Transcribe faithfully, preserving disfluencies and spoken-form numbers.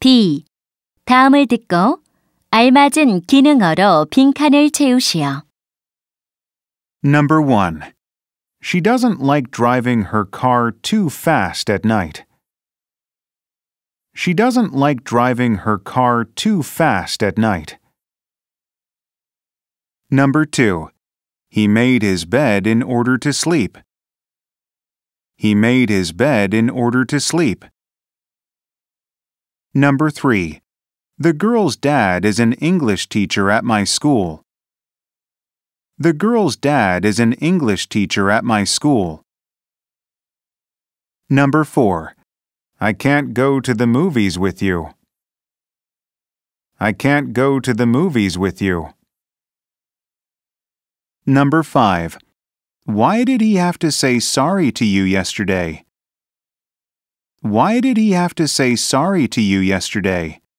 B. 다음을 듣고 알맞은 기능어로 빈칸을 채우시오. Number one. She doesn't like driving her car too fast at night. She doesn't like driving her car too fast at night. Number two. He made his bed in order to sleep. He made his bed in order to sleep. Number three. The girl's dad is an English teacher at my school. The girl's dad is an English teacher at my school. Number four. I can't go to the movies with you. I can't go to the movies with you. Number five. Why did he have to say sorry to you yesterday? Why did he have to say sorry to you yesterday?